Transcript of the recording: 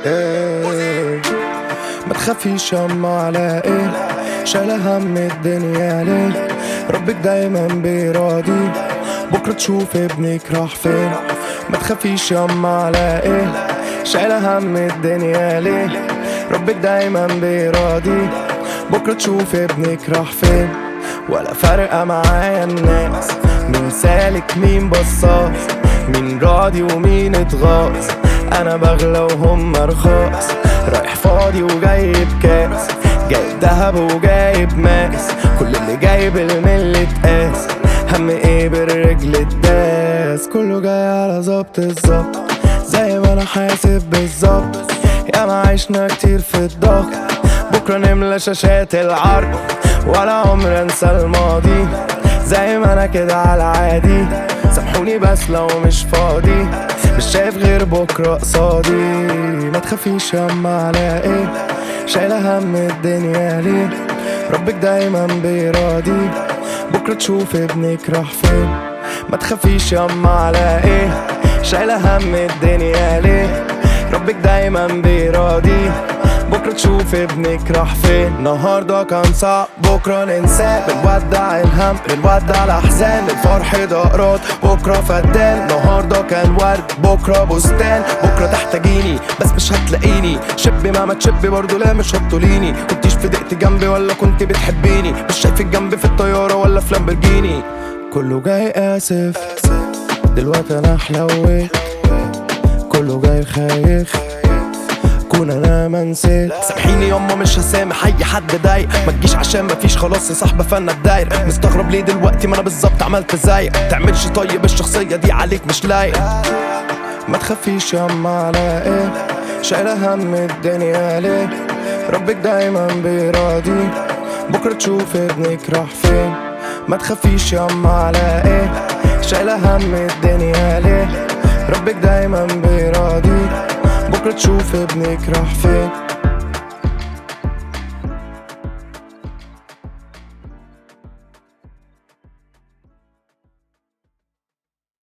إيه ما تخافيش ياما على ايه، شايلة هم الدنيا ليه؟ ربك دايما بيراضي، بكرة تشوف ابنك راح فين. ما تخافيش ياما على ايه، شايلة هم الدنيا ليه؟ ربك دايما بيراضي، بكرة تشوف ابنك راح فين. ولا فارقة معايا الناس، مين سالك مين بصاص، مين راضي ومين اتغاظ. انا بغلى وهم رخاص، رايح فاضي وجايب كاس، جايب دهب وجايب ماس، كل اللي جايب المل اتقاس. هم ايه بالرجل الداس، كله جاي على ظبط الظبط، زي ما انا حاسب بالظبط. يا ما عشنا كتير في الضغط، بكرة نملى شاشات العرض، ولا عمر انسى الماضي، زي ما انا كده على عادي. سامحوني بس لو مش فاضي، مش شايف غير بكرة قصادي. ما تخافيش ياما على ايه، شايلة هم الدنيا ليه؟ ربك دايما بيراضي، بكرة تشوف ابنك راح فين. ما تخافيش ياما على ايه، شايلة هم الدنيا ليه؟ ربك دايما بيراضي، بكرة تشوف ابنك راح فين. النهاردة كان صعب بكرة ننساه، بنودع الهم بنودع الأحزان، الفرح دقرات بكرة فدان. النهاردة كان ورد بكرة بستان، بكرة تحتاجيني بس مش هتلاقيني، شبي مهما تشبي برضو لا مش هتطوليني. كنتيش في دقتي جنبي ولا كنت بتحبيني، مش شايفك جنبي في الطيارة ولا في لامبرجيني. كله جاي آسف دلوقتي أنا حلويت، كله جاي خايف كون انا منسيت. سامحيني ياما مش هسامح اي حد ضايق، ما تجيش عشان مفيش خلاص يا صاحبه فانا الداير. مستغرب ليه دلوقتي ما انا بالظبط عملت زيك، تعملش طيب الشخصيه دي عليك مش لايق. ما تخافيش ياما على ايه، شايله هم الدنيا ليه؟ ربك دايما بيراضي، بكره تشوف ابنك راح فين. ما تخافيش ياما على ايه، شايله هم الدنيا ليه؟ ربك دايما بيراضي، بكرة تشوف ابنك راح فين.